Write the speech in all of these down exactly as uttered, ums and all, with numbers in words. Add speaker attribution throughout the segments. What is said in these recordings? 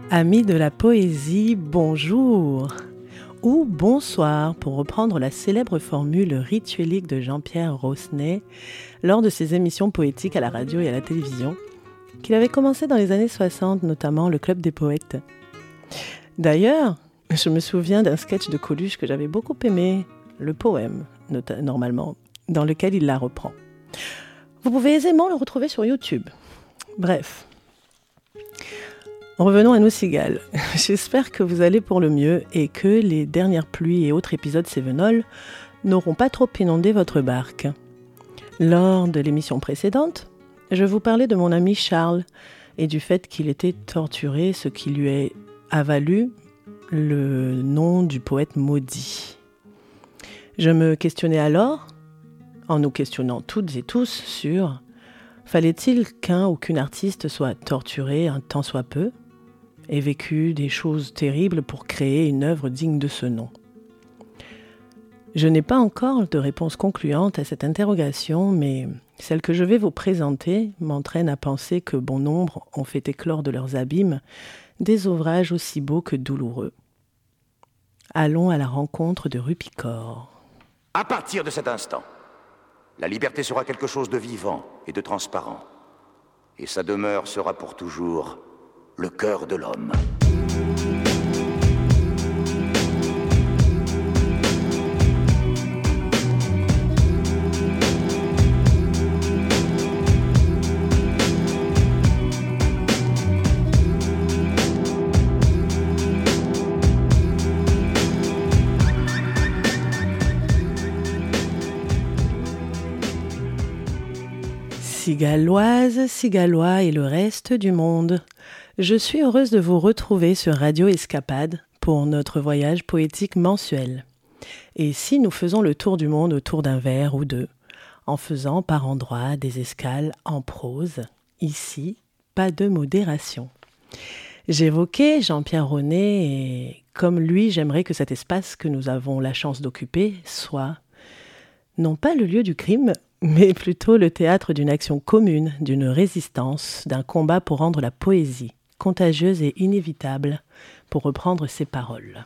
Speaker 1: Amis de la poésie, bonjour ou bonsoir pour reprendre la célèbre formule rituelique de Jean-Pierre Rosnet lors de ses émissions poétiques à la radio et à la télévision, qu'il avait commencé dans les années soixante, notamment le Club des poètes. D'ailleurs, je me souviens d'un sketch de Coluche que j'avais beaucoup aimé, le poème, not- normalement, dans lequel il la reprend. Vous pouvez aisément le retrouver sur YouTube. Bref. Revenons à nos cigales. J'espère que vous allez pour le mieux et que les dernières pluies et autres épisodes cévenols n'auront pas trop inondé votre barque. Lors de l'émission précédente, je vous parlais de mon ami Charles et du fait qu'il était torturé, ce qui lui a valu le nom du poète maudit. Je me questionnais alors, en nous questionnant toutes et tous sur « Fallait-il qu'un ou qu'une artiste soit torturé un tant soit peu ?» et vécu des choses terribles pour créer une œuvre digne de ce nom. Je n'ai pas encore de réponse concluante à cette interrogation, mais celle que je vais vous présenter m'entraîne à penser que bon nombre ont fait éclore de leurs abîmes des ouvrages aussi beaux que douloureux. Allons à la rencontre de Rupicor.
Speaker 2: À partir de cet instant, la liberté sera quelque chose de vivant et de transparent, et sa demeure sera pour toujours le cœur de l'homme.
Speaker 1: Cigaloises, cigalois et le reste du monde. Je suis heureuse de vous retrouver sur Radio Escapade pour notre voyage poétique mensuel. Et si nous faisons le tour du monde autour d'un vers ou deux, en faisant par endroits des escales en prose, ici, pas de modération. J'évoquais Jean-Pierre Rosnet et comme lui, j'aimerais que cet espace que nous avons la chance d'occuper soit non pas le lieu du crime, mais plutôt le théâtre d'une action commune, d'une résistance, d'un combat pour rendre la poésie contagieuse et inévitable, pour reprendre ses paroles.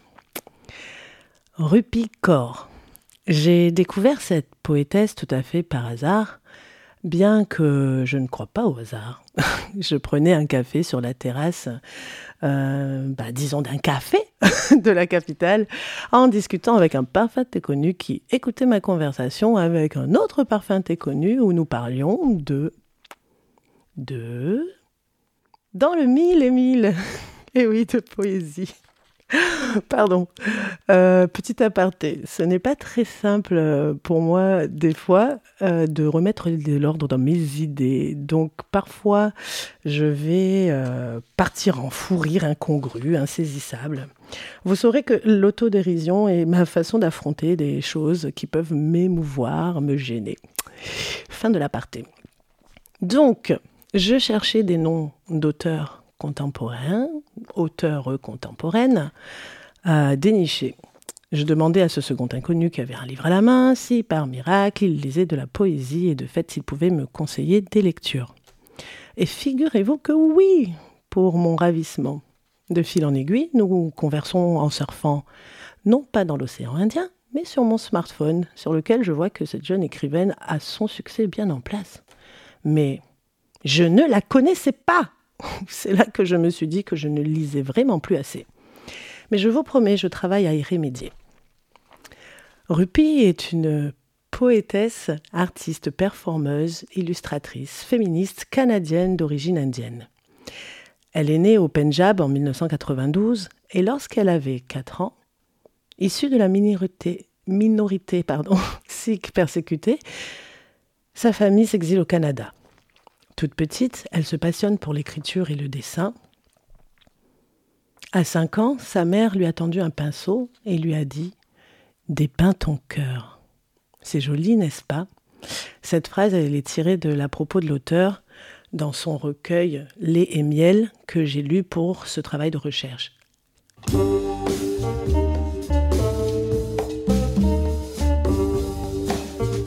Speaker 1: Rupicor. J'ai découvert cette poétesse tout à fait par hasard, bien que je ne crois pas au hasard. Je prenais un café sur la terrasse, euh, bah, disons d'un café de la capitale, en discutant avec un parfait inconnu qui écoutait ma conversation avec un autre parfait inconnu où nous parlions de... de... dans le mille et mille. Et oui, de poésie. Pardon. Euh, petit aparté, ce n'est pas très simple pour moi, des fois, euh, de remettre de l'ordre dans mes idées. Donc, parfois, je vais euh, partir en fou rire incongru, insaisissable. Vous saurez que l'autodérision est ma façon d'affronter des choses qui peuvent m'émouvoir, me gêner. Fin de l'aparté. Donc, je cherchais des noms d'auteurs contemporains, auteurs contemporaines, à dénicher. Je demandais à ce second inconnu qui avait un livre à la main si, par miracle, il lisait de la poésie et de fait, s'il pouvait me conseiller des lectures. Et figurez-vous que oui, pour mon ravissement. De fil en aiguille, nous conversons en surfant, non pas dans l'océan Indien, mais sur mon smartphone, sur lequel je vois que cette jeune écrivaine a son succès bien en place. Mais je ne la connaissais pas. C'est là que je me suis dit que je ne lisais vraiment plus assez. Mais je vous promets, je travaille à y remédier. Rupi est une poétesse, artiste, performeuse, illustratrice, féministe canadienne d'origine indienne. Elle est née au Pendjab en dix-neuf cent quatre-vingt-douze et lorsqu'elle avait quatre ans, issue de la minorité, minorité pardon, sikh persécutée, sa famille s'exile au Canada. Toute petite, elle se passionne pour l'écriture et le dessin. À cinq ans, sa mère lui a tendu un pinceau et lui a dit « Dépeins ton cœur ». C'est joli, n'est-ce pas ? Cette phrase, elle est tirée de l'à propos de l'auteur dans son recueil « Lait et miel » que j'ai lu pour ce travail de recherche.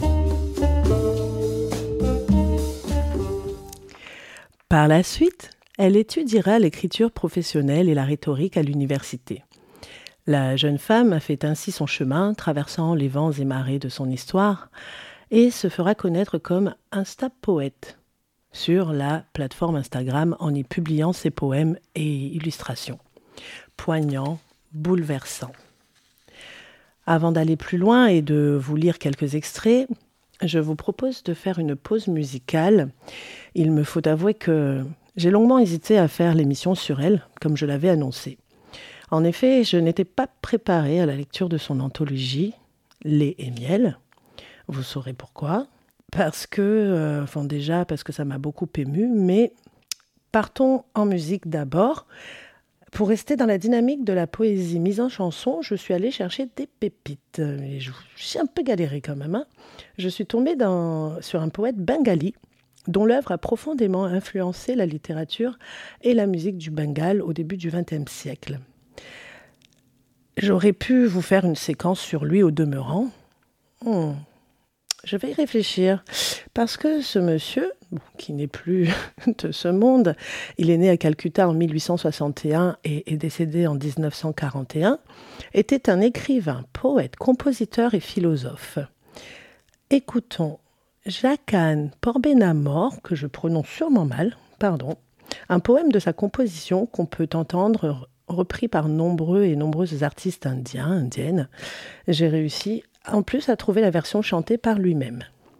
Speaker 1: Par la suite, Elle étudiera l'écriture professionnelle et la rhétorique à l'université. La jeune femme a fait ainsi son chemin, traversant les vents et marées de son histoire, et se fera connaître comme Instapoète sur la plateforme Instagram en y publiant ses poèmes et illustrations. Poignants, bouleversants. Avant d'aller plus loin et de vous lire quelques extraits, je vous propose de faire une pause musicale. Il me faut avouer que j'ai longuement hésité à faire l'émission sur elle, comme je l'avais annoncé. En effet, je n'étais pas préparée à la lecture de son anthologie « Lait et miel ». Vous saurez pourquoi. Parce que, euh, enfin déjà, parce que ça m'a beaucoup émue, mais partons en musique d'abord. Pour rester dans la dynamique de la poésie mise en chanson, je suis allée chercher des pépites. Et je, j'ai un peu galéré quand même. Hein. Je suis tombée dans, sur un poète bengali dont l'œuvre a profondément influencé la littérature et la musique du Bengale au début du vingtième siècle. J'aurais pu vous faire une séquence sur lui au demeurant. Hmm. Je vais y réfléchir, parce que ce monsieur, bon, qui n'est plus de ce monde, il est né à Calcutta en mille huit cent soixante et un et est décédé en dix-neuf cent quarante et un, était un écrivain, poète, compositeur et philosophe. Écoutons Jacan Porbenamor, que je prononce sûrement mal, pardon, un poème de sa composition qu'on peut entendre repris par nombreux et nombreuses artistes indiens, indiennes. J'ai réussi en plus à trouver la version chantée par lui-même.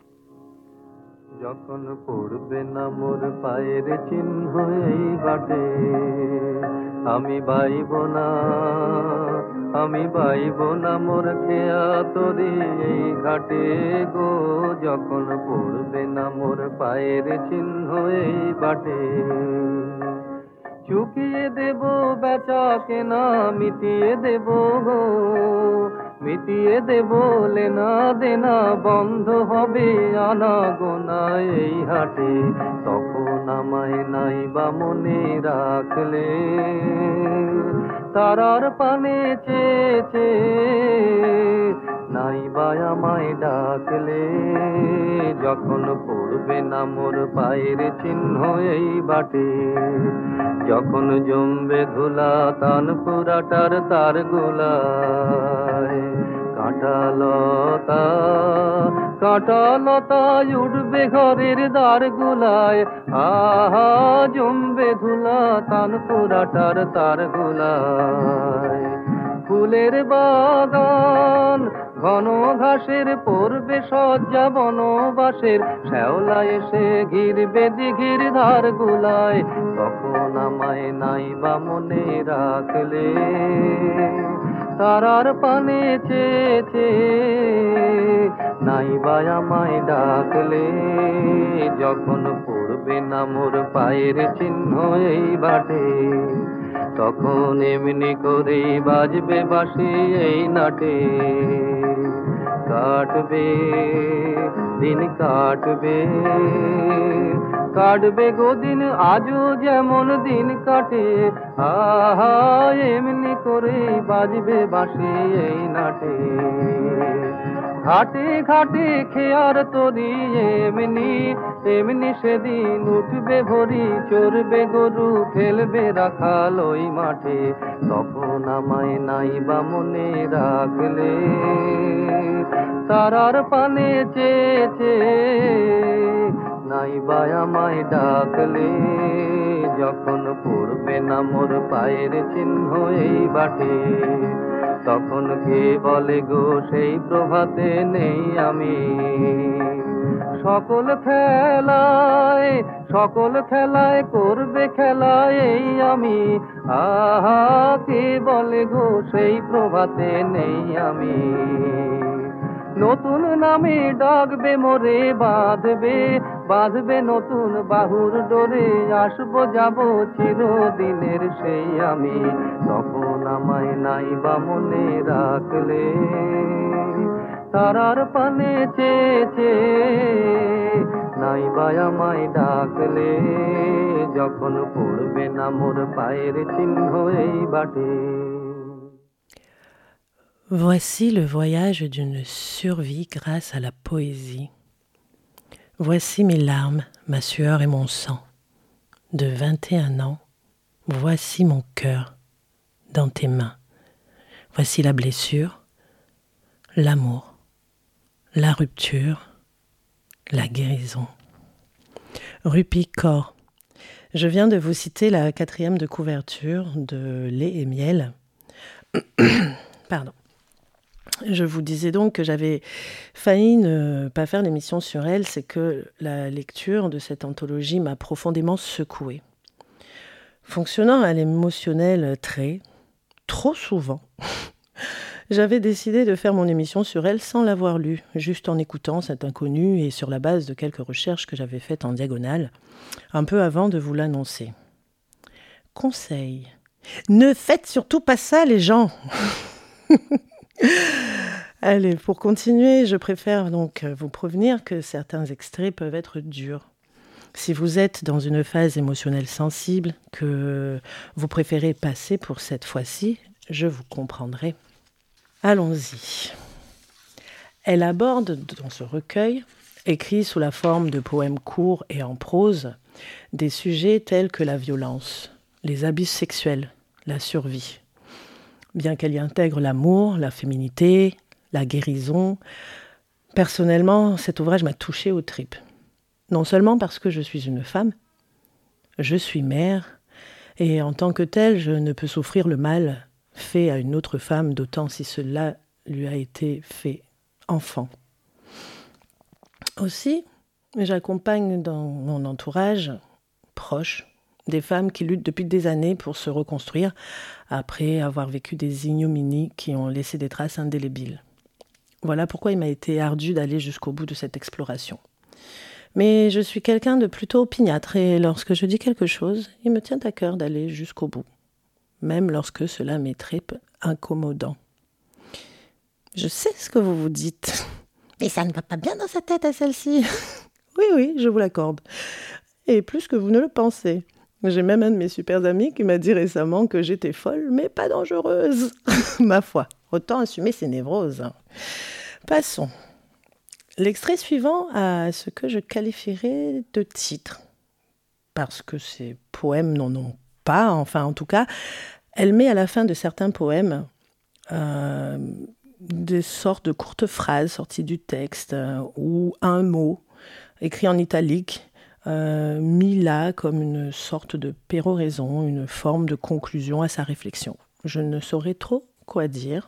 Speaker 1: যখন পড়বে না মোর পায়ের চিহ্ন এই বাটে আমি বাইব না আমি বাইব না মোর খেয়া তরি এই ঘাটে গো যখন পড়বে না মোর পায়ের চিহ্ন এই বাটে চুকিয়ে দেব বেচা কেনা মিটিয়ে দেব গো মিটিয়ে দেব লেনা দেনা বন্ধ হবে আনা গোনা এই হাটে তখন আমায় নাই বা মনে রাখলে তারার পানে চেয়েছে নাই বা আমায় ডাকলে যখন পড়বে না মোর পায়ের চিহ্ন এই বাটে যখন জমবে ধুলা তান পুরাটার তার গোলায় কাঁটালতা কাঁটালতা উঠবে ঘরের দ্বার গোলায় আহা জমবে ধুলা তান পুরাটার তার গোলায় ফুলের বাগান ঘন ঘাসের পড়বে সজ্জা বনবাসের শ্যাওলা এসে ঘিরবে দিঘির ধার গুলায় তখন আমায় নাই বা মনে রাখলে তারার পানে চেয়েছে নাই বা আমায় ডাকলে যখন পড়বে না মোর পায়ের চিহ্ন এই বাটে তখন এমনি করেই বাজবে বাঁশি এই নাটে কাটবে দিন কাটবে কাটবে গো দিন আজও যেমন দিন কাটে আহা এমনি করেই বাজবে বাঁশি এই নাটে ঘাটে ঘাটে খেয়ার তরি এমনি এমনি সেদিন উঠবে ভরি চড়বে গরু খেলবে রাখাল ওই মাঠে তখন আমায় নাই বা মনে রাখলে তারার পানে চেয়েছে নাই বা আমায় ডাকলে যখন পড়বে না মোর পায়ের চিহ্ন এই বাটে তখন কে বলে গো সেই প্রভাতে নেই আমি সকল খেলায় সকল খেলায় করবে খেলায় এই আমি আহা কে বলে গো সেই প্রভাতে নেই আমি নতুন নামে ডাকবে মোরে বাঁধবে বাঁধবে নতুন বাহুর ডোরে আসবো যাব চিরদিনের সেই আমি তখন আমায় নাই বা মনে রাখলে তারার পানে চেয়েছে নাই বা আমায় ডাকলে যখন পড়বে না মোর পায়ের চিহ্ন এই বাটে Voici le voyage d'une survie grâce à la poésie. Voici mes larmes, ma sueur et mon sang. de vingt et un ans, voici mon cœur dans tes mains. Voici la blessure, l'amour, la rupture, la guérison. Rupi Kaur. Je viens de vous citer la quatrième de couverture de Lait et miel. Pardon. Je vous disais donc que j'avais failli ne pas faire l'émission sur elle, c'est que la lecture de cette anthologie m'a profondément secouée. Fonctionnant à l'émotionnel très, trop souvent, j'avais décidé de faire mon émission sur elle sans l'avoir lue, juste en écoutant cette inconnue et sur la base de quelques recherches que j'avais faites en diagonale, un peu avant de vous l'annoncer. Conseil, ne faites surtout pas ça les gens. Allez, pour continuer, je préfère donc vous prévenir que certains extraits peuvent être durs. Si vous êtes dans une phase émotionnelle sensible, que vous préférez passer pour cette fois-ci, je vous comprendrai. Allons-y. Elle aborde dans ce recueil, écrit sous la forme de poèmes courts et en prose, des sujets tels que la violence, les abus sexuels, la survie. Bien qu'elle y intègre l'amour, la féminité, la guérison, personnellement, cet ouvrage m'a touchée aux tripes. Non seulement parce que je suis une femme, je suis mère, et en tant que telle, je ne peux souffrir le mal fait à une autre femme, d'autant si cela lui a été fait enfant. Aussi, j'accompagne dans mon entourage proche des femmes qui luttent depuis des années pour se reconstruire après avoir vécu des ignominies qui ont laissé des traces indélébiles. Voilà pourquoi il m'a été ardu d'aller jusqu'au bout de cette exploration. Mais je suis quelqu'un de plutôt opiniâtre et lorsque je dis quelque chose, il me tient à cœur d'aller jusqu'au bout, même lorsque cela m'est très incommodant. Je sais ce que vous vous dites, mais ça ne va pas bien dans sa tête à celle-ci. Oui, oui, je vous l'accorde. Et plus que vous ne le pensez. J'ai même un de mes super amis qui m'a dit récemment que j'étais folle, mais pas dangereuse. Ma foi, autant assumer ses névroses. Passons. L'extrait suivant a ce que je qualifierais de titre. Parce que ces poèmes n'en ont pas, enfin en tout cas, elle met à la fin de certains poèmes euh, des sortes de courtes phrases sorties du texte euh, ou un mot écrit en italique, Euh, mis là comme une sorte de péroraison, une forme de conclusion à sa réflexion. Je ne saurais trop quoi dire.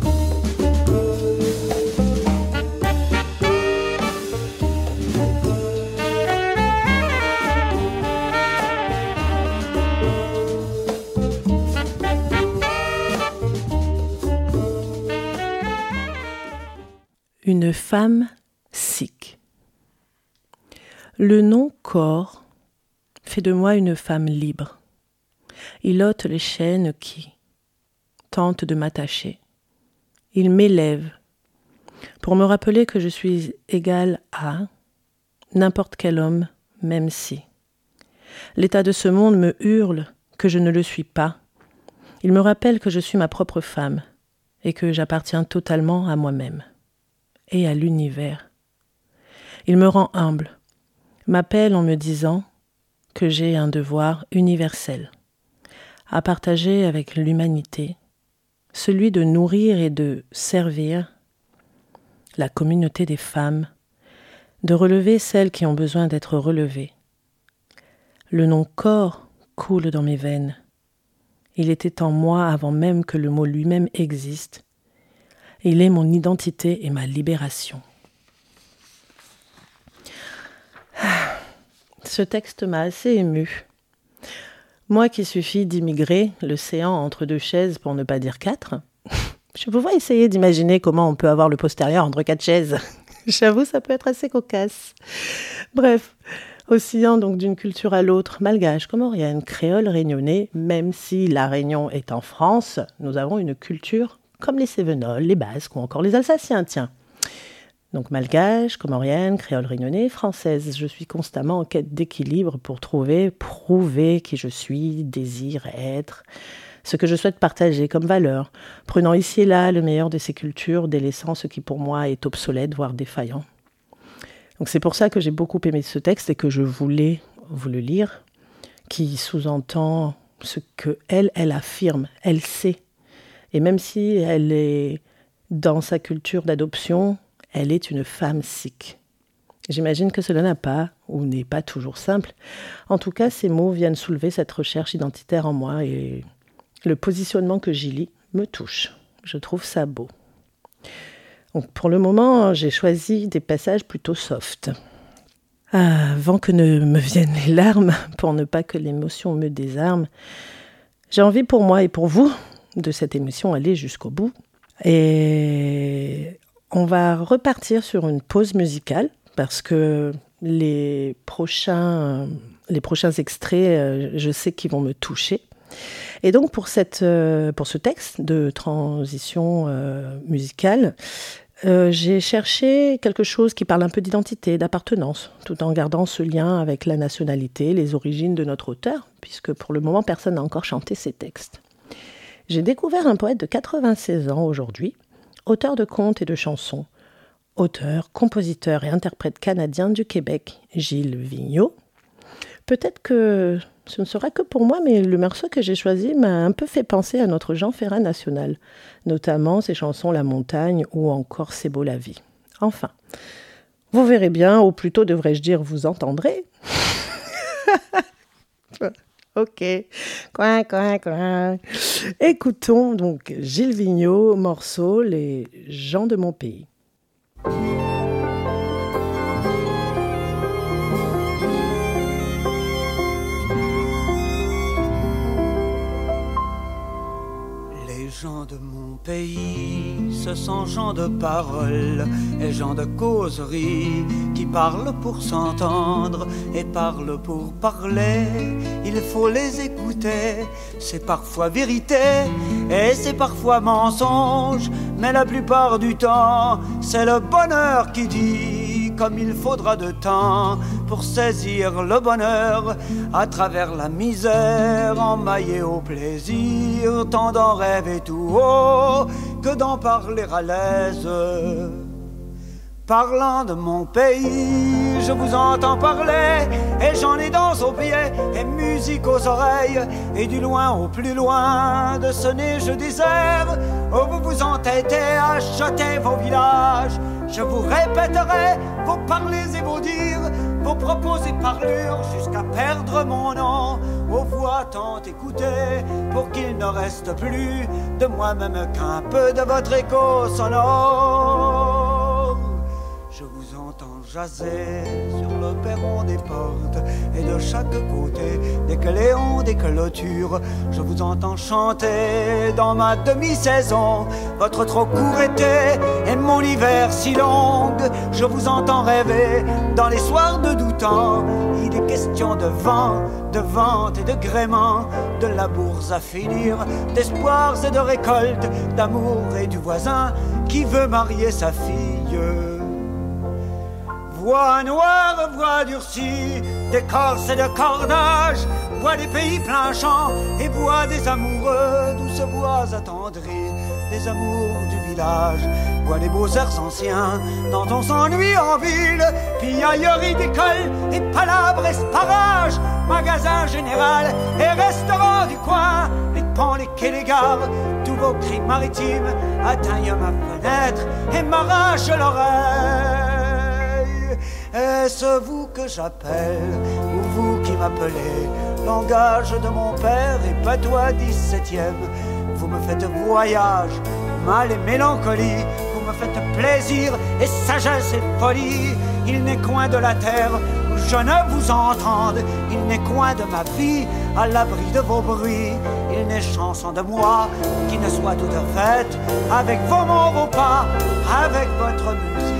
Speaker 1: Une femme sikh. Le nom corps fait de moi une femme libre. Il ôte les chaînes qui tentent de m'attacher. Il m'élève pour me rappeler que je suis égale à n'importe quel homme, même si. L'état de ce monde me hurle que je ne le suis pas. Il me rappelle que je suis ma propre femme et que j'appartiens totalement à moi-même et à l'univers. Il me rend humble, m'appelle en me disant que j'ai un devoir universel à partager avec l'humanité, celui de nourrir et de servir la communauté des femmes, de relever celles qui ont besoin d'être relevées. Le nom corps coule dans mes veines. Il était en moi avant même que le mot lui-même existe. Il est mon identité et ma libération. Ce texte m'a assez émue. Moi qui suis fille d'immigrés, le séant entre deux chaises pour ne pas dire quatre, je vous vois essayer d'imaginer comment on peut avoir le postérieur entre quatre chaises. J'avoue, ça peut être assez cocasse. Bref, oscillant donc d'une culture à l'autre, malgache, comorienne, créole, réunionnais, même si la Réunion est en France, nous avons une culture comme les Cévenols, les Basques ou encore les Alsaciens, tiens. Donc malgache, comorienne, créole réunionnais, française. Je suis constamment en quête d'équilibre pour trouver, prouver qui je suis, désir, être, ce que je souhaite partager comme valeur, prenant ici et là le meilleur de ces cultures, délaissant ce qui pour moi est obsolète, voire défaillant. Donc c'est pour ça que j'ai beaucoup aimé ce texte et que je voulais vous le lire, qui sous-entend ce qu'elle, elle affirme, elle sait. Et même si elle est dans sa culture d'adoption, elle est une femme sikh. J'imagine que cela n'a pas ou n'est pas toujours simple. En tout cas, ces mots viennent soulever cette recherche identitaire en moi et le positionnement que j'y lis me touche. Je trouve ça beau. Donc, pour le moment, j'ai choisi des passages plutôt soft. Avant que ne me viennent les larmes, pour ne pas que l'émotion me désarme, j'ai envie pour moi et pour vous de cette émission aller jusqu'au bout. Et on va repartir sur une pause musicale parce que les prochains, les prochains extraits, je sais qu'ils vont me toucher. Et donc pour, cette, pour ce texte de transition musicale, Euh, j'ai cherché quelque chose qui parle un peu d'identité, d'appartenance, tout en gardant ce lien avec la nationalité, les origines de notre auteur, puisque pour le moment, personne n'a encore chanté ses textes. J'ai découvert un poète de quatre-vingt-seize ans aujourd'hui, auteur de contes et de chansons, auteur, compositeur et interprète canadien du Québec, Gilles Vigneault. Peut-être que ce ne sera que pour moi, mais le morceau que j'ai choisi m'a un peu fait penser à notre Jean Ferrat national, notamment ses chansons La Montagne ou encore C'est beau la vie. Enfin, vous verrez bien, ou plutôt devrais-je dire vous entendrez. Ok, coin, coin, coin. Écoutons donc Gilles Vigneault, morceau Les gens de mon pays.
Speaker 3: Les gens de mon pays, ce sont gens de parole et gens de causerie qui parlent pour s'entendre et parlent pour parler. Il faut les écouter, c'est parfois vérité et c'est parfois mensonge, mais la plupart du temps, c'est le bonheur qui dit comme il faudra de temps pour saisir le bonheur à travers la misère, emmaillé au plaisir, tant d'en rêver tout haut que d'en parler à l'aise. Parlant de mon pays, je vous entends parler et j'en ai danse aux pieds et musique aux oreilles et du loin au plus loin de ce neige désert où vous vous entêtez à jeter vos villages. Je vous répéterai vos parlers et vos dires, vos propos et parlures jusqu'à perdre mon nom aux voix tant écoutées pour qu'il ne reste plus de moi-même qu'un peu de votre écho sonore. Je vous entends jaser sur le perron des portes et de chaque côté des clés ont des clôtures. Je vous entends chanter dans ma demi-saison votre trop court été et mon hiver si long. Je vous entends rêver dans les soirs de doux temps. Il est question de vent, de vente et de gréement, de labours à finir, d'espoirs et de récoltes, d'amour et du voisin qui veut marier sa fille. Voix noire, voix durcie, d'écorce et de cordage, voix des pays plein champ et voix des amoureux, douces voix attendries, des amours du village, voix des beaux airs anciens, dont on s'ennuie en ville, piaillerie d'école et palabres esparage, magasin général et restaurant du coin, les ponts, les quais, les gares, tous vos cris maritimes atteignent ma fenêtre et m'arrachent l'oreille. Est-ce vous que j'appelle, ou vous qui m'appelez, langage de mon père et patois dix-septième? Vous me faites voyage, mal et mélancolie, vous me faites plaisir et sagesse et folie. Il n'est coin de la terre où je ne vous entende, il n'est coin de ma vie à l'abri de vos bruits. Il n'est chanson de moi qui ne soit toute faite avec vos mots, vos pas, avec votre musique.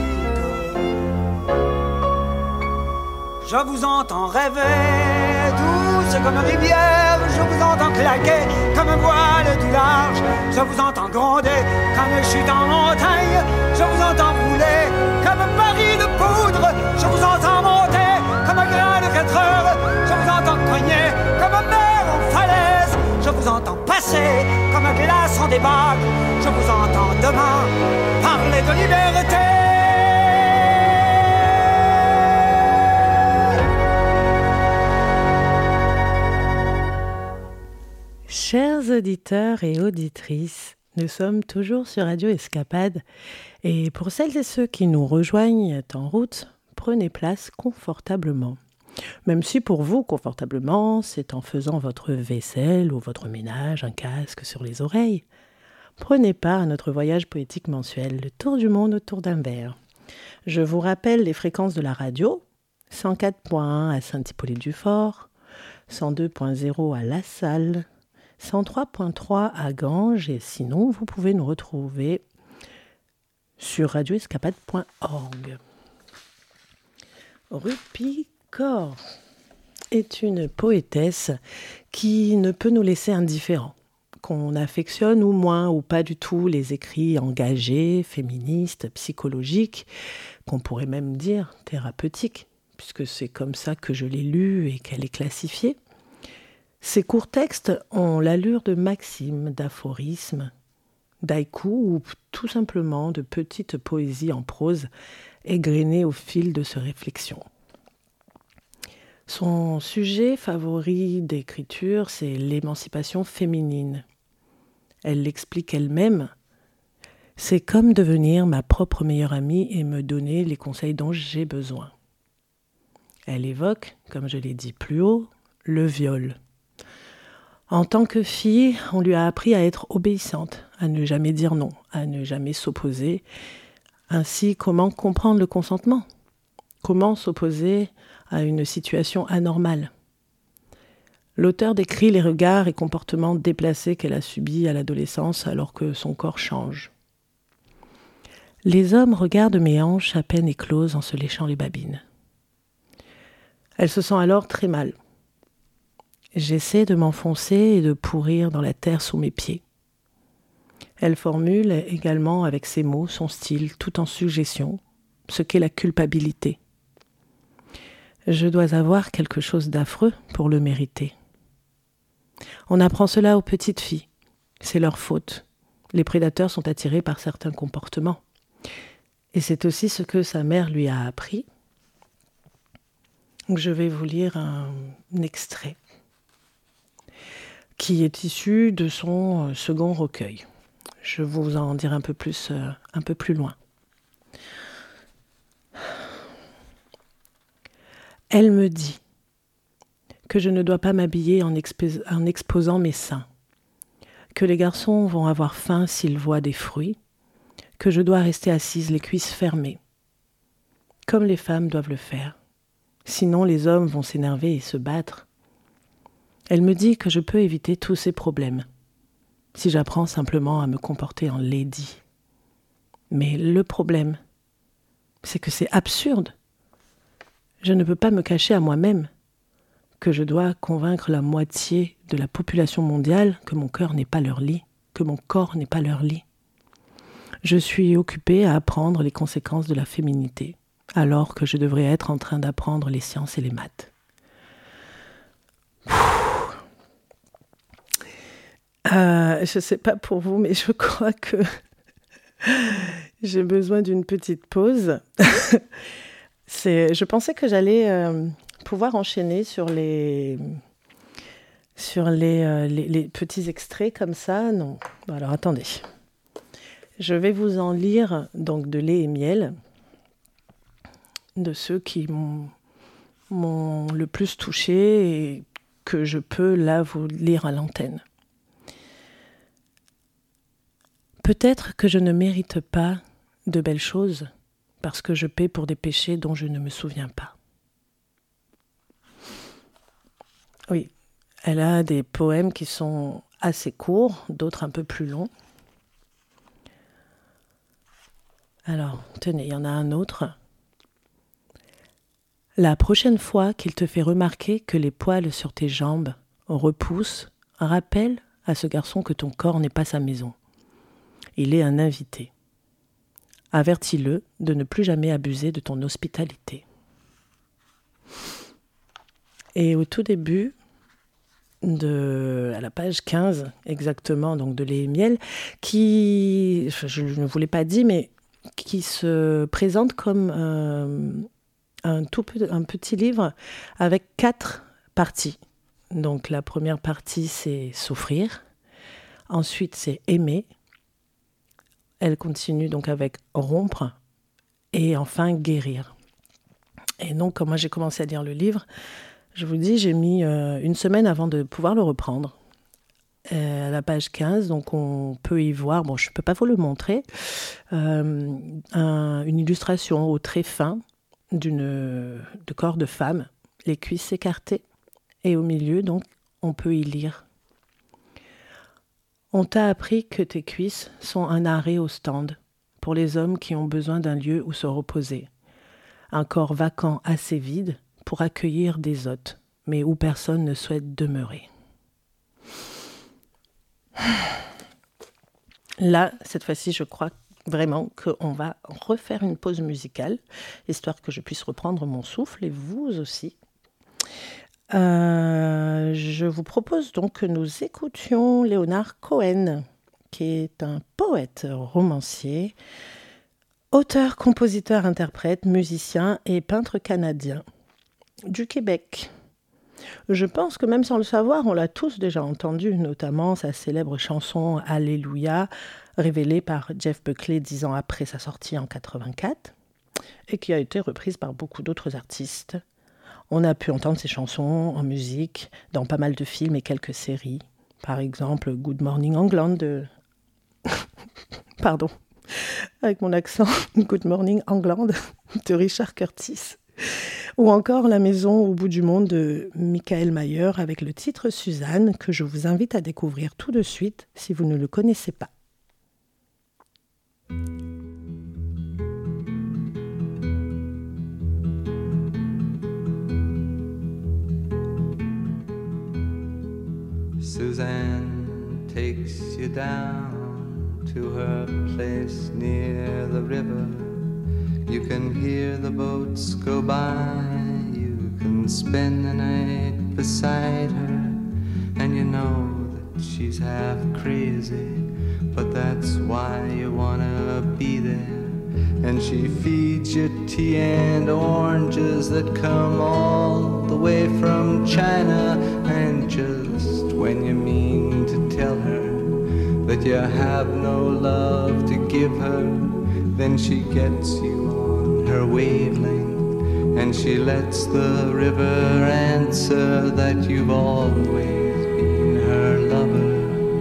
Speaker 3: Je vous entends rêver, douce comme rivière, je vous entends claquer comme voile du large, je vous entends gronder comme chute en montagne, je vous entends rouler comme baril de poudre, je vous entends monter comme un grain de quatre heures, je vous entends cogner comme mer en falaise, je vous entends passer comme un glace en débague, je vous entends demain parler de liberté.
Speaker 1: Chers auditeurs et auditrices, nous sommes toujours sur Radio Escapade et pour celles et ceux qui nous rejoignent en route, prenez place confortablement. Même si pour vous, confortablement, c'est en faisant votre vaisselle ou votre ménage, un casque sur les oreilles. Prenez part à notre voyage poétique mensuel, le tour du monde autour d'un verre. Je vous rappelle les fréquences de la radio, cent quatre point un à Saint-Hippolyte-du-Fort, cent deux point zéro à La Salle, cent trois point trois à Ganges, et sinon vous pouvez nous retrouver sur radio escapade point org. Rupi Kaur est une poétesse qui ne peut nous laisser indifférents, qu'on affectionne ou moins ou pas du tout les écrits engagés, féministes, psychologiques, qu'on pourrait même dire thérapeutiques, puisque c'est comme ça que je l'ai lue et qu'elle est classifiée. Ces courts textes ont l'allure de maximes, d'aphorismes, d'haïkus ou tout simplement de petites poésies en prose égrenées au fil de ses réflexions. Son sujet favori d'écriture, c'est l'émancipation féminine. Elle l'explique elle-même. C'est comme devenir ma propre meilleure amie et me donner les conseils dont j'ai besoin. Elle évoque, comme je l'ai dit plus haut, le viol. En tant que fille, on lui a appris à être obéissante, à ne jamais dire non, à ne jamais s'opposer. Ainsi, comment comprendre le consentement ? Comment s'opposer à une situation anormale ? L'auteur décrit les regards et comportements déplacés qu'elle a subis à l'adolescence alors que son corps change. Les hommes regardent mes hanches à peine écloses en se léchant les babines. Elle se sent alors très mal. J'essaie de m'enfoncer et de pourrir dans la terre sous mes pieds. Elle formule également avec ses mots son style tout en suggestion, ce qu'est la culpabilité. Je dois avoir quelque chose d'affreux pour le mériter. On apprend cela aux petites filles. C'est leur faute. Les prédateurs sont attirés par certains comportements. Et c'est aussi ce que sa mère lui a appris. Je vais vous lire un, un extrait qui est issu de son second recueil. Je vais vous en dire un peu plus, euh, un peu plus loin. Elle me dit que je ne dois pas m'habiller en, expo- en exposant mes seins, que les garçons vont avoir faim s'ils voient des fruits, que je dois rester assise les cuisses fermées, comme les femmes doivent le faire. Sinon les hommes vont s'énerver et se battre. Elle me dit que je peux éviter tous ces problèmes, si j'apprends simplement à me comporter en lady. Mais le problème, c'est que c'est absurde. Je ne peux pas me cacher à moi-même que je dois convaincre la moitié de la population mondiale que mon cœur n'est pas leur lit, que mon corps n'est pas leur lit. Je suis occupée à apprendre les conséquences de la féminité, alors que je devrais être en train d'apprendre les sciences et les maths. Euh, je ne sais pas pour vous, mais je crois que j'ai besoin d'une petite pause. C'est, je pensais que j'allais euh, pouvoir enchaîner sur les, sur les, euh, les, les petits extraits comme ça. Non. Bon, alors attendez. Je vais vous en lire donc de lait et miel, de ceux qui m'ont, m'ont le plus touché et que je peux là vous lire à l'antenne. Peut-être que je ne mérite pas de belles choses parce que je paie pour des péchés dont je ne me souviens pas. Oui, elle a des poèmes qui sont assez courts, d'autres un peu plus longs. Alors, tenez, il y en a un autre. La prochaine fois qu'il te fait remarquer que les poils sur tes jambes repoussent, rappelle à ce garçon que ton corps n'est pas sa maison. Il est un invité. Avertis-le de ne plus jamais abuser de ton hospitalité. Et au tout début, de, à la page quinze exactement, donc de Lait et miel, qui, je ne vous l'ai pas dit, mais qui se présente comme euh, un, tout, un petit livre avec quatre parties. Donc la première partie, c'est souffrir. Ensuite, c'est aimer. Elle continue donc avec rompre. Et enfin, guérir. Et donc, quand moi j'ai commencé à lire le livre, je vous dis, j'ai mis euh, une semaine avant de pouvoir le reprendre. Euh, à la page quinze, donc on peut y voir, bon, je ne peux pas vous le montrer, euh, un, une illustration au trait fin d'une, de corps de femme, les cuisses écartées. Et au milieu, donc, on peut y lire. On t'a appris que tes cuisses sont un arrêt au stand pour les hommes qui ont besoin d'un lieu où se reposer. Un corps vacant assez vide pour accueillir des hôtes, mais où personne ne souhaite demeurer. Là, cette fois-ci, je crois vraiment qu'on va refaire une pause musicale, histoire que je puisse reprendre mon souffle, et vous aussi. Euh, je vous propose donc que nous écoutions Leonard Cohen, qui est un poète romancier, auteur, compositeur, interprète, musicien et peintre canadien du Québec. Je pense que même sans le savoir, on l'a tous déjà entendu, notamment sa célèbre chanson « Alléluia », révélée par Jeff Buckley dix ans après sa sortie en quatre-vingt-quatre, et qui a été reprise par beaucoup d'autres artistes. On a pu entendre ses chansons en musique dans pas mal de films et quelques séries. Par exemple, Good Morning England de... Pardon, avec mon accent, Good Morning England de Richard Curtis. Ou encore La maison au bout du monde de Michael Mayer avec le titre Suzanne, que je vous invite à découvrir tout de suite si vous ne le connaissez pas.
Speaker 4: Suzanne takes you down to her place near the river. You can hear the boats go by. You can spend the night beside her. And you know that she's half crazy, but that's why you wanna be there. And she feeds you tea and oranges that come all the way from China. And just when you mean to tell her that you have no love to give her, then she gets you on her wavelength, and she lets the river answer that you've always been her lover.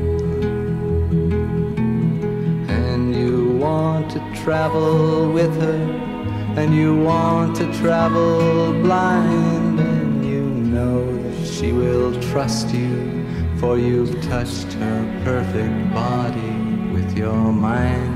Speaker 4: And you want to travel with her, and you want to travel blind, and you know that she will trust you, for you've touched her perfect body with your mind.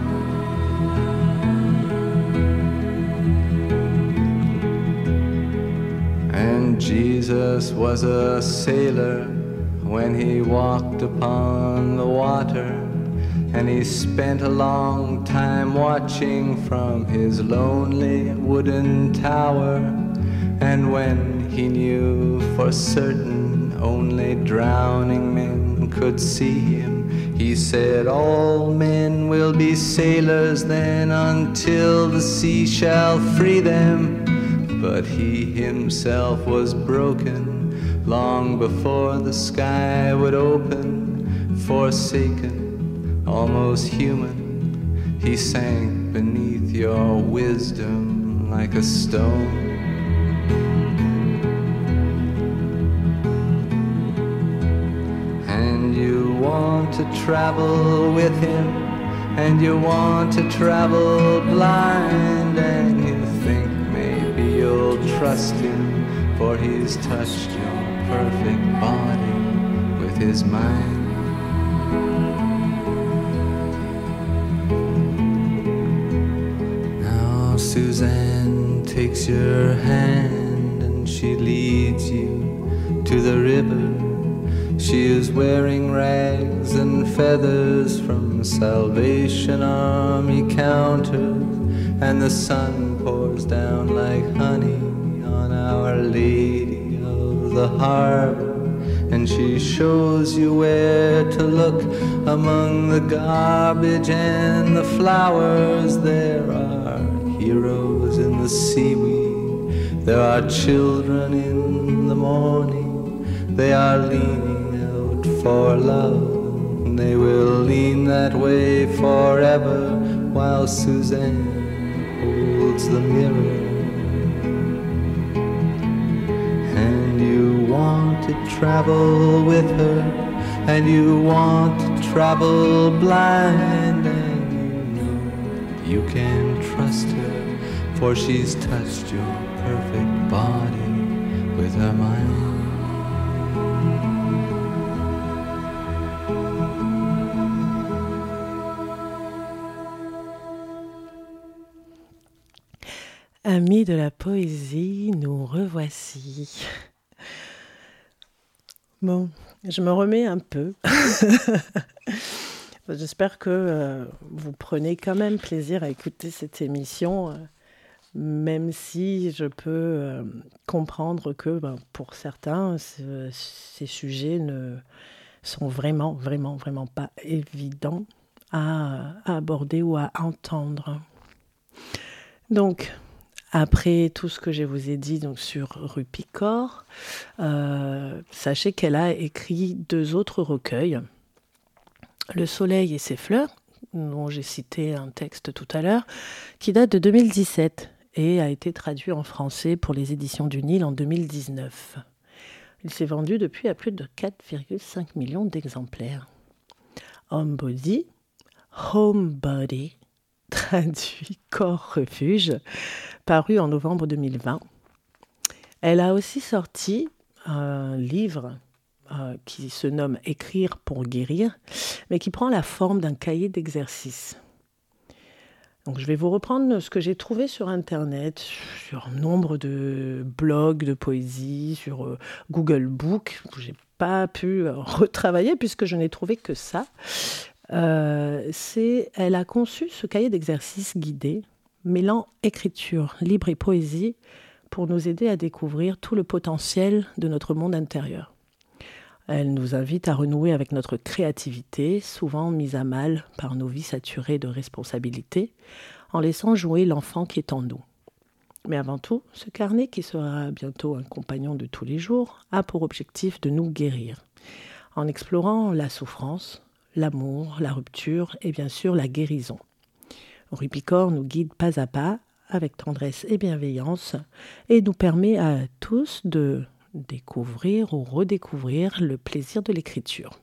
Speaker 4: And Jesus was a sailor when he walked upon the water, and he spent a long time watching from his lonely wooden tower. And when he knew for certain only drowning men could see him, he said, all men will be sailors then until the sea shall free them. But he himself was broken long before the sky would open. Forsaken, almost human, he sank beneath your wisdom like a stone. And you want to travel with him, and you want to travel blind, and you think maybe you'll trust him, for he's touched your perfect body with his mind. Now Suzanne takes your hand and she leads you to the river. She is wearing rags and feathers from Salvation Army counters, and the sun pours down like honey on Our Lady of the Harbor. And she shows you where to look among the garbage and the flowers. There are heroes in the seaweed, there are children in the morning, They are leaning out for love, and they will lean that way forever while Suzanne holds the mirror. And you want to travel with her, and you want to travel blind, and you know you can trust her, for she's touched your perfect body with her mind.
Speaker 1: Amis de la poésie, nous revoici. Bon, je me remets un peu. J'espère que euh, vous prenez quand même plaisir à écouter cette émission, euh, même si je peux euh, comprendre que ben, pour certains, ce, ces sujets ne sont vraiment, vraiment, vraiment pas évidents à, à aborder ou à entendre. Donc, après tout ce que je vous ai dit donc, sur Rupi Kaur, euh, sachez qu'elle a écrit deux autres recueils. Le soleil et ses fleurs, dont j'ai cité un texte tout à l'heure, qui date de deux mille dix-sept et a été traduit en français pour les éditions du Nil en deux mille dix-neuf. Il s'est vendu depuis à plus de quatre virgule cinq millions d'exemplaires. Homebody, Homebody, traduit corps refuge, paru en novembre deux mille vingt. Elle a aussi sorti un livre euh, qui se nomme « Écrire pour guérir », mais qui prend la forme d'un cahier d'exercice. Donc, je vais vous reprendre ce que j'ai trouvé sur Internet, sur nombre de blogs de poésie, sur euh, Google Books. Je n'ai pas pu euh, retravailler puisque je n'ai trouvé que ça. Euh, c'est, elle a conçu ce cahier d'exercice guidé, mêlant écriture, libre et poésie, pour nous aider à découvrir tout le potentiel de notre monde intérieur. Elle nous invite à renouer avec notre créativité, souvent mise à mal par nos vies saturées de responsabilités, en laissant jouer l'enfant qui est en nous. Mais avant tout, ce carnet, qui sera bientôt un compagnon de tous les jours, a pour objectif de nous guérir, en explorant la souffrance, l'amour, la rupture et bien sûr la guérison. Rupi Kaur nous guide pas à pas, avec tendresse et bienveillance, et nous permet à tous de découvrir ou redécouvrir le plaisir de l'écriture.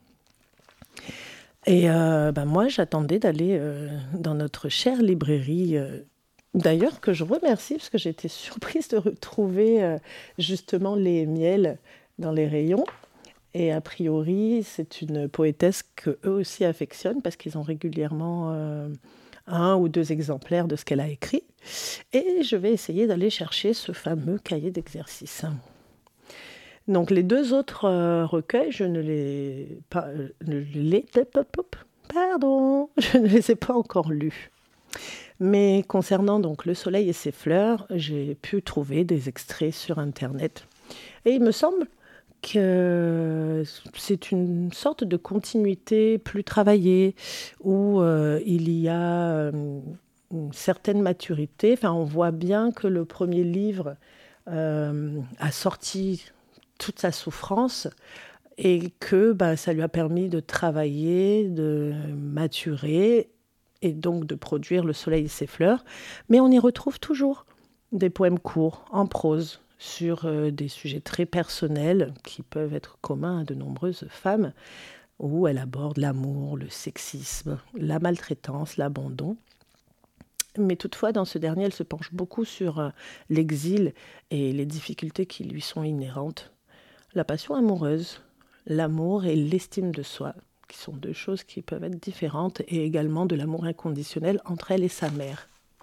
Speaker 1: Et euh, ben moi, j'attendais d'aller euh, dans notre chère librairie, euh, d'ailleurs que je remercie, parce que j'ai été surprise de retrouver euh, justement les miels dans les rayons. Et a priori, c'est une poétesse qu'eux aussi affectionnent, parce qu'ils ont régulièrement euh, un ou deux exemplaires de ce qu'elle a écrit. Et je vais essayer d'aller chercher ce fameux cahier d'exercice. Donc les deux autres euh, recueils, je ne les, pas, euh, les, pardon, je ne les ai pas encore lus. Mais concernant donc Le soleil et ses fleurs, j'ai pu trouver des extraits sur Internet. Et il me semble que c'est une sorte de continuité plus travaillée, où euh, il y a euh, une certaine maturité. Enfin, on voit bien que le premier livre euh, a sorti toute sa souffrance et que bah, ça lui a permis de travailler, de maturer et donc de produire Le soleil et ses fleurs. Mais on y retrouve toujours des poèmes courts, en prose, sur euh, des sujets très personnels qui peuvent être communs à de nombreuses femmes, où elle aborde l'amour, le sexisme, la maltraitance, l'abandon. Mais toutefois, dans ce dernier, elle se penche beaucoup sur euh, l'exil et les difficultés qui lui sont inhérentes. La passion amoureuse, l'amour et l'estime de soi, qui sont deux choses qui peuvent être différentes, et également de l'amour inconditionnel entre elle et sa mère.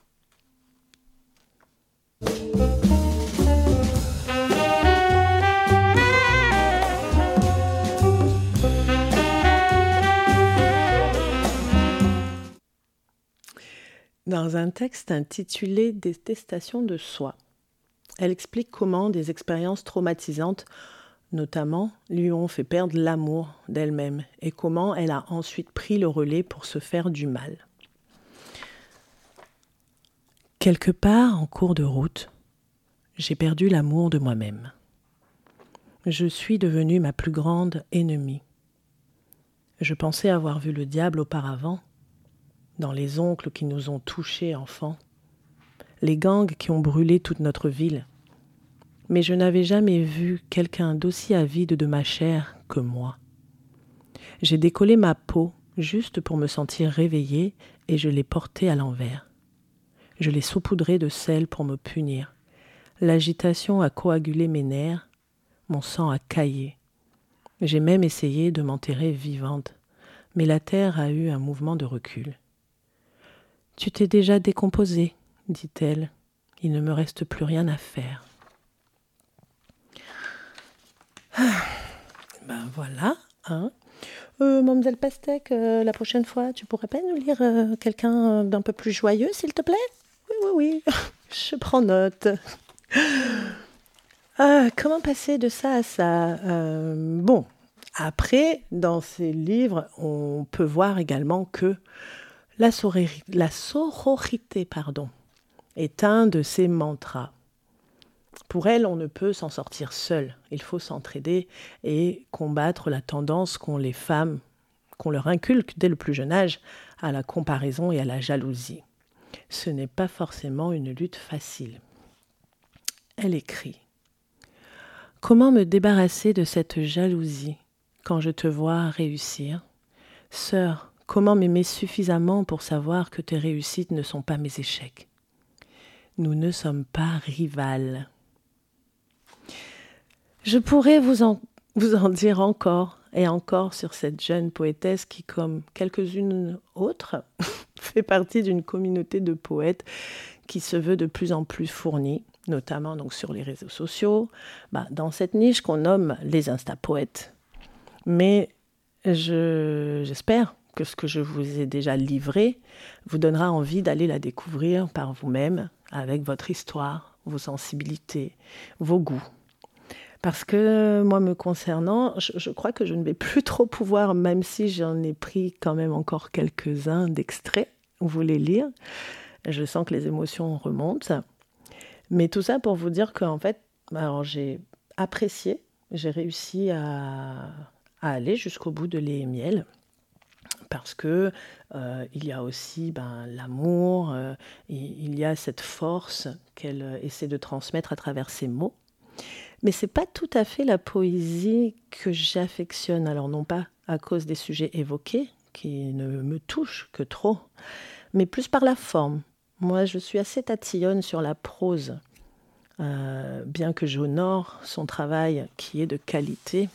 Speaker 1: Dans un texte intitulé « Détestation de soi », elle explique comment des expériences traumatisantes, notamment, lui ont fait perdre l'amour d'elle-même et comment elle a ensuite pris le relais pour se faire du mal. Quelque part en cours de route, j'ai perdu l'amour de moi-même. je suis devenue ma plus grande ennemie. Je pensais avoir vu le diable auparavant, dans les oncles qui nous ont touchés enfants, les gangs qui ont brûlé toute notre ville. Mais je n'avais jamais vu quelqu'un d'aussi avide de ma chair que moi. J'ai décollé ma peau juste pour me sentir réveillée et je l'ai portée à l'envers. Je l'ai saupoudrée de sel pour me punir. L'agitation a coagulé mes nerfs, mon sang a caillé. J'ai même essayé de m'enterrer vivante, mais la terre a eu un mouvement de recul. « Tu t'es déjà décomposée, dit-elle. Il ne me reste plus rien à faire. » Ah, ben voilà, hein. Euh, Mademoiselle Pastèque, euh, la prochaine fois, tu pourrais pas nous lire euh, quelqu'un d'un peu plus joyeux, s'il te plaît ? Oui, oui, oui, je prends note. Ah, comment passer de ça à ça ? euh, Bon, après, dans ces livres, on peut voir également que la, sorori- la sororité pardon, est un de ces mantras. Pour elle, on ne peut s'en sortir seul. Il faut s'entraider et combattre la tendance qu'ont les femmes, qu'on leur inculque dès le plus jeune âge, à la comparaison et à la jalousie. Ce n'est pas forcément une lutte facile. Elle écrit « Comment me débarrasser de cette jalousie quand je te vois réussir ? Sœur, comment m'aimer suffisamment pour savoir que tes réussites ne sont pas mes échecs ? Nous ne sommes pas rivales. » Je pourrais vous en, vous en dire encore et encore sur cette jeune poétesse qui, comme quelques-unes autres, fait partie d'une communauté de poètes qui se veut de plus en plus fournie, notamment donc sur les réseaux sociaux, bah, dans cette niche qu'on nomme les Insta-poètes. Mais je, j'espère que ce que je vous ai déjà livré vous donnera envie d'aller la découvrir par vous-même, avec votre histoire, vos sensibilités, vos goûts. Parce que moi, me concernant, je, je crois que je ne vais plus trop pouvoir, même si j'en ai pris quand même encore quelques-uns d'extraits, vous les lire. Je sens que les émotions remontent. Mais tout ça pour vous dire qu'en fait, alors j'ai apprécié, j'ai réussi à, à aller jusqu'au bout de Lait et Miel. Parce que euh, il y a aussi ben, l'amour, euh, il y a cette force qu'elle euh, essaie de transmettre à travers ses mots. Mais c'est pas tout à fait la poésie que j'affectionne. Alors non pas à cause des sujets évoqués, qui ne me touchent que trop, mais plus par la forme. Moi, je suis assez tatillonne sur la prose, euh, bien que j'honore son travail qui est de qualité.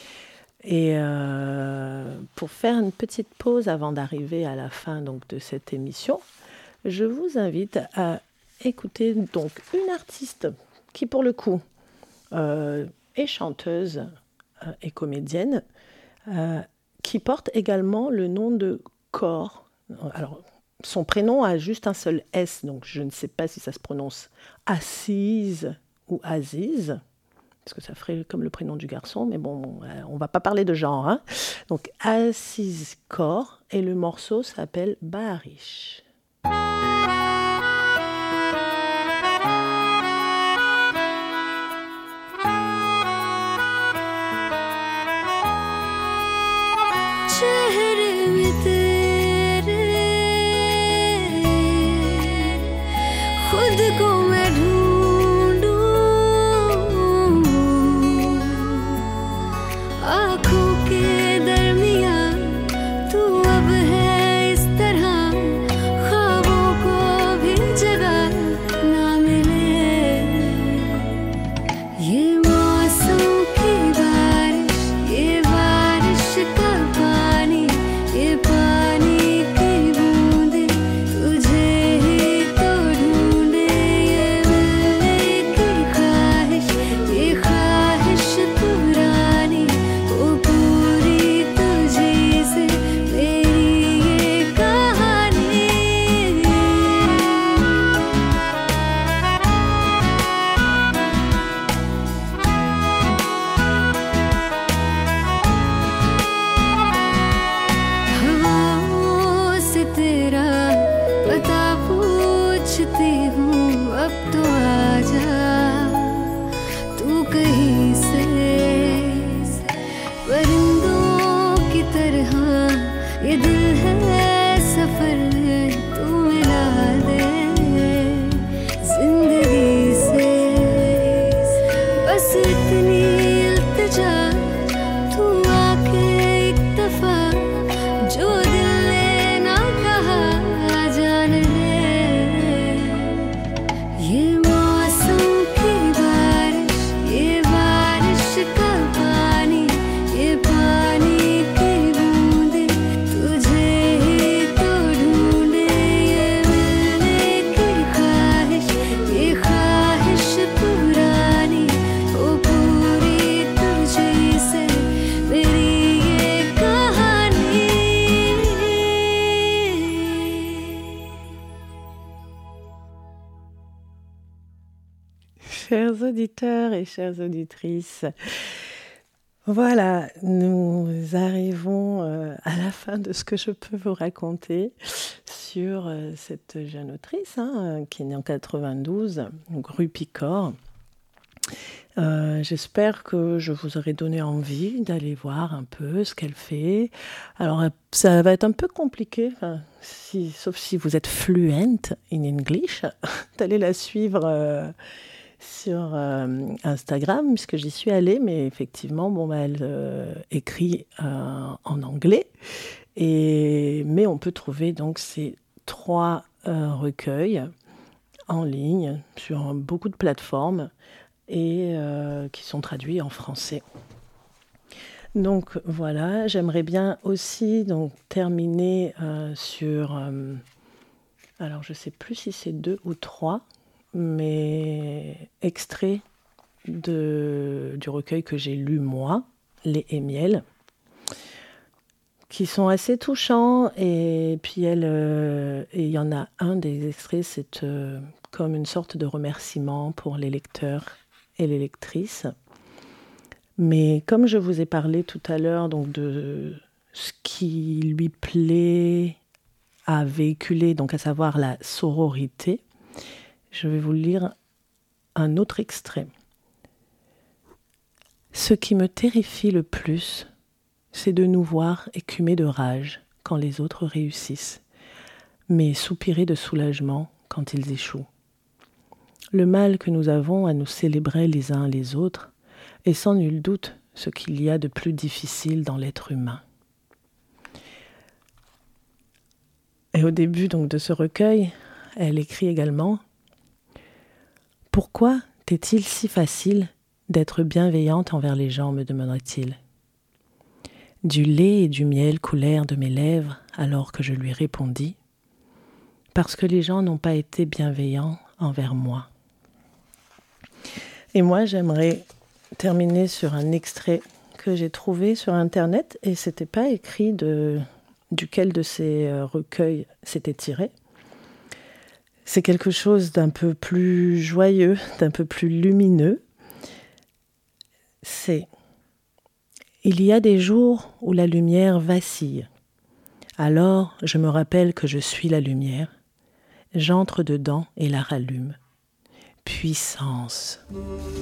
Speaker 1: Et euh, pour faire une petite pause avant d'arriver à la fin donc, de cette émission, je vous invite à écouter donc, une artiste qui, pour le coup, euh, est chanteuse euh, et comédienne, euh, qui porte également le nom de Cor. Alors, son prénom a juste un seul S, donc je ne sais pas si ça se prononce Assise ou Aziz, parce que ça ferait comme le prénom du garçon, mais bon, on ne va pas parler de genre. Hein. Donc, Aziz Cor, et le morceau s'appelle Baharish.
Speaker 5: ख्वाबों को ये दिल है सफर है तू मिला दे जिंदगी से बस इतनी इल्तिजा तू आके एक दफा जो दिल ने ना कहा जान ले ये मौसम की बारिश ये बारिश का पानी ये पानी की बूंदे तुझे ही तो ढूंढे ये मिलने की ख्वाहिश ये ख्वाहिश पुरानी ओ पूरी तुझे से मेरी ये कहानी
Speaker 1: Chers auditeurs et chères auditrices, voilà, nous arrivons euh, à la fin de ce que je peux vous raconter sur euh, cette jeune autrice hein, qui est née en quatre-vingt-douze, donc rue Picor. Euh, j'espère que je vous aurai donné envie d'aller voir un peu ce qu'elle fait. Alors, euh, ça va être un peu compliqué, enfin, si, sauf si vous êtes fluent in English, d'aller la suivre euh, sur euh, Instagram, puisque j'y suis allée, mais effectivement, bon, bah, elle euh, écrit euh, en anglais. Et, mais on peut trouver donc ces trois euh, recueils en ligne sur beaucoup de plateformes et euh, qui sont traduits en français. Donc voilà, j'aimerais bien aussi donc, terminer euh, sur... Euh, alors je ne sais plus si c'est deux ou trois, mais extraits de, du recueil que j'ai lu moi, Lait et miel, qui sont assez touchants. Et puis elle, euh, et il y en a un des extraits, c'est euh, comme une sorte de remerciement pour les lecteurs et les lectrices. Mais comme je vous ai parlé tout à l'heure donc de ce qui lui plaît à véhiculer, donc à savoir la sororité, je vais vous lire un autre extrait. Ce qui me terrifie le plus, c'est de nous voir écumer de rage quand les autres réussissent, mais soupirer de soulagement quand ils échouent. Le mal que nous avons à nous célébrer les uns les autres est sans nul doute ce qu'il y a de plus difficile dans l'être humain. Et au début donc de ce recueil, elle écrit également « Pourquoi t'est-il si facile d'être bienveillante envers les gens, me demanderait-il. Du lait et du miel coulèrent de mes lèvres alors que je lui répondis « Parce que les gens n'ont pas été bienveillants envers moi. » Et moi, j'aimerais terminer sur un extrait que j'ai trouvé sur Internet, et c'était pas écrit de, duquel de ces recueils c'était tiré. C'est quelque chose d'un peu plus joyeux, d'un peu plus lumineux. C'est « Il y a des jours où la lumière vacille. Alors, je me rappelle que je suis la lumière. J'entre dedans et la rallume. Puissance. »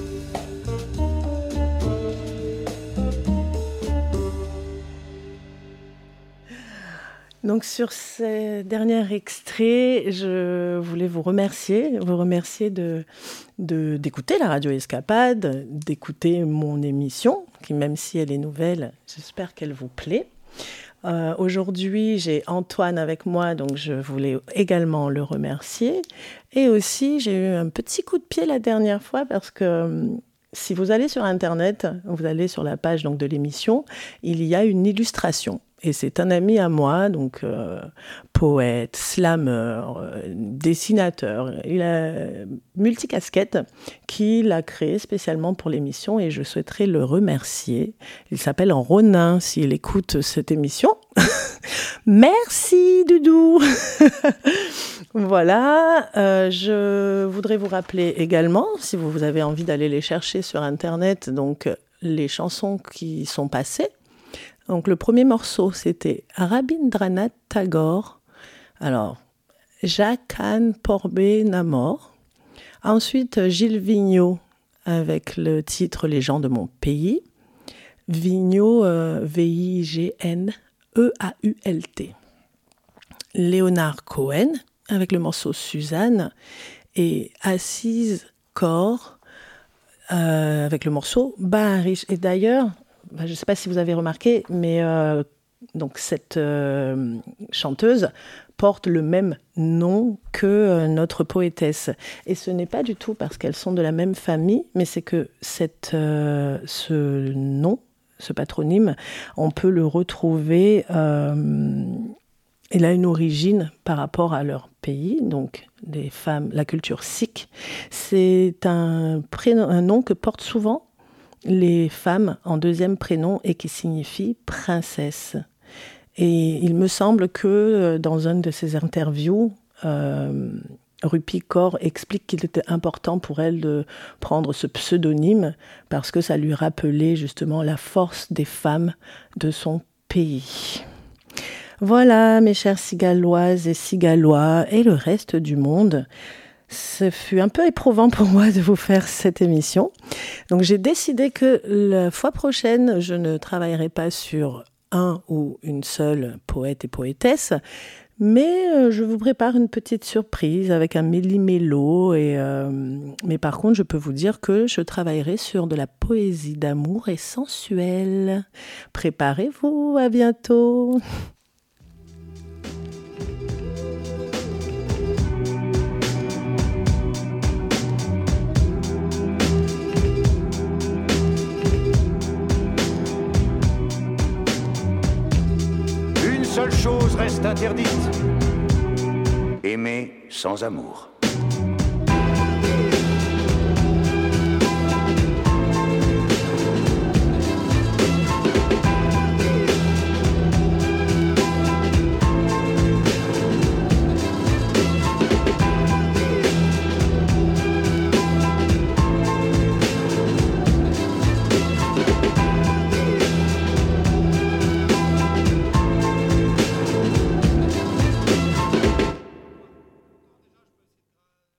Speaker 1: Donc sur ce dernier extrait, je voulais vous remercier, vous remercier de, de, d'écouter la Radio Escapade, d'écouter mon émission, qui même si elle est nouvelle, j'espère qu'elle vous plaît. Euh, aujourd'hui, j'ai Antoine avec moi, donc je voulais également le remercier. Et aussi, j'ai eu un petit coup de pied la dernière fois parce que si vous allez sur Internet, vous allez sur la page donc, de l'émission, il y a une illustration. Et c'est un ami à moi, donc euh, poète, slameur, euh, dessinateur, il a multicasquette, qui l'a créé spécialement pour l'émission et je souhaiterais le remercier. Il s'appelle Ronin, s'il écoute cette émission. Merci Doudou. Voilà, euh, je voudrais vous rappeler également, si vous avez envie d'aller les chercher sur Internet, donc les chansons qui sont passées. Donc le premier morceau, c'était Rabindranath Tagore. Alors, Jacques-Anne Porbet Namor. Ensuite, Gilles Vigneault avec le titre Les gens de mon pays. Vigneault, euh, V I G N E A U L T. Leonard Cohen, avec le morceau Suzanne, et Aziz Kor, euh, avec le morceau Baharish. Et d'ailleurs, bah, je ne sais pas si vous avez remarqué, mais euh, donc cette euh, chanteuse porte le même nom que euh, notre poétesse. Et ce n'est pas du tout parce qu'elles sont de la même famille, mais c'est que cette, euh, ce nom, ce patronyme, on peut le retrouver... Euh, il a une origine par rapport à leur pays, donc les femmes, la culture sikh. C'est un, prénom, un nom que portent souvent les femmes en deuxième prénom et qui signifie princesse. Et il me semble que dans une de ses interviews, euh, Rupi Kaur explique qu'il était important pour elle de prendre ce pseudonyme parce que ça lui rappelait justement la force des femmes de son pays. Voilà, mes chères cigaloises et cigalois et le reste du monde. Ce fut un peu éprouvant pour moi de vous faire cette émission. Donc j'ai décidé que la fois prochaine, je ne travaillerai pas sur un ou une seule poète et poétesse, mais je vous prépare une petite surprise avec un méli-mélo. Et, euh, mais par contre, je peux vous dire que je travaillerai sur de la poésie d'amour et sensuelle. Préparez-vous, à bientôt.
Speaker 2: Une seule chose reste interdite. Aimer sans amour.